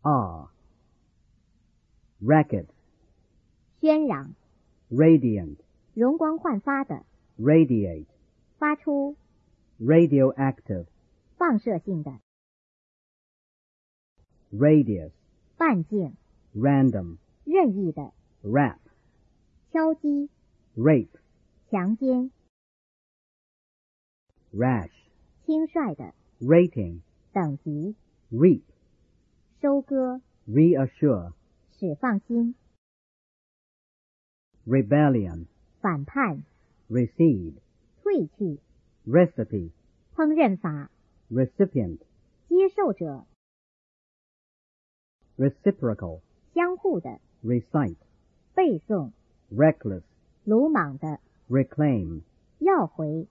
R. Racket. 喧嚷， Radiant. 容光焕发的， Radiate. 发出， Radioactive. 放射性的， Radius. 半径， Random. 任意的， Rap. 敲击， Rape. 强奸， Rash. 轻率的， Rating. 等级， Reap. 收割， Reassure. 使放心， Rebellion. 反叛， Recede. 退去， Recipe. 烹饪法， Recipient. 接受者， Reciprocal. 相互的， Recite. 背诵， Reckless. 鲁莽的， Reclaim. 要回，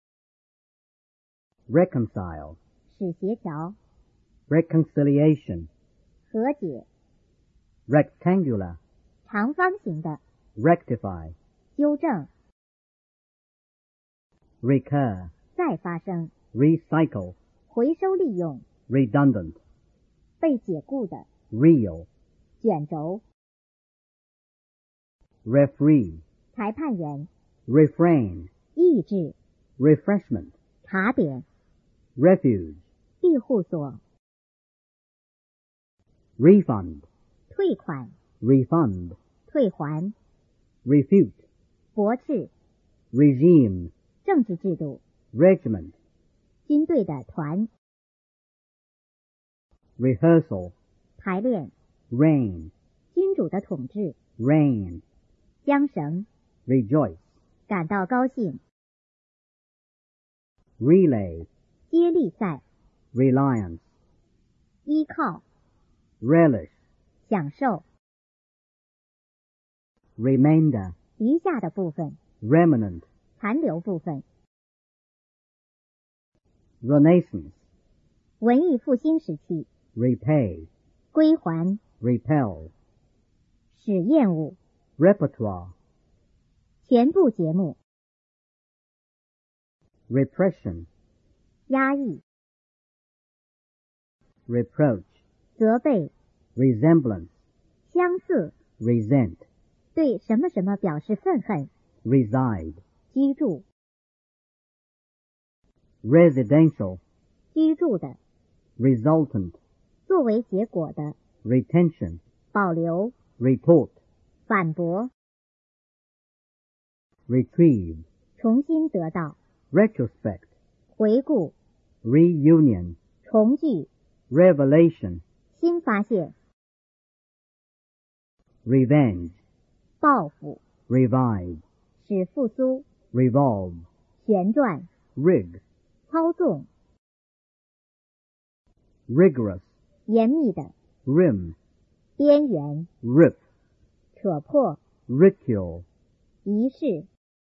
Reconcile. 使协调， Reconciliation. 和解， Rectangular. 长方形的， Rectify. 纠正， Recur. 再发生， Recycle. 回收利用， Redundant. 被解雇的， Reel. 卷轴， Referee. 裁判员， Refrain. 意志， Refreshment. 茶点， Refuge. 庇护所， Refund. 退款， Refund. 退还， Refute. 驳斥， Regime. 政治制度， Regiment. 军队的团， Rehearsal. 排练， Reign. 君主的统治， Rain. 缰绳， Rejoice. 感到高兴， Relay. 接力赛， Reliance. 依靠， Relish. 享受， Remainder. 余下的部分， Remnant. 残留部分， Renaissance. 文艺复兴时期， Repay. 归还， Repel. 使厌恶， Repertoire. 全部节目， Repression. 压抑， Reproach. 责备， Resemblance. 相似， Resent. 对什么什么表示愤恨， Reside. 居住， Residential. 居住的， Resultant. 作为结果的， Retention. 保留， Report. 反驳， Retrieve. 重新得到， Retrospect. 回顾， Reunion. 重聚， Revelation. 新发现， Revenge. 报复， Revive. 使复苏， Revolve. 旋转， Rig. 操纵， Rigorous. 严密的， Rim. 边缘， Rip. 扯破， Ritual. 仪式，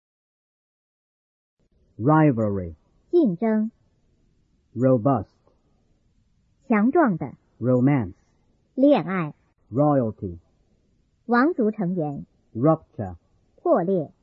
Rivalry. 竞争， Robust. 强壮的， Romance. 恋爱， Royalty. 王族成员， Rupture. 破裂，